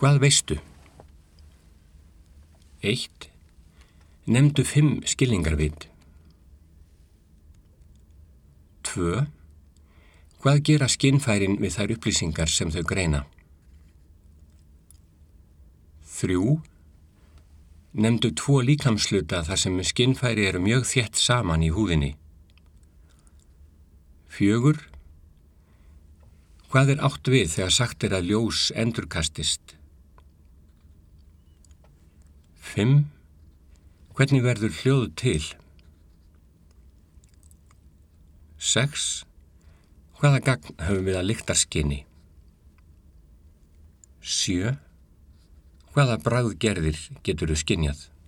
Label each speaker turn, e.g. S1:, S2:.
S1: Hvað veistu? 1. Nefndu 5 skilningarvit. 2. Hvað gera skynfærin við þær upplýsingar sem þau greina? 3. Nefndu 2 líkamshluta þar sem skynfæri eru mjög þétt saman í húðinni. 4. Hvað er átt við þegar sagt er að ljós endurkastist? 5. Hvernig verður hljóð til? 6. Hvaða gagn höfum við að lyktarskyni? 7. Hvaða bragðgerðir geturðu skynjað?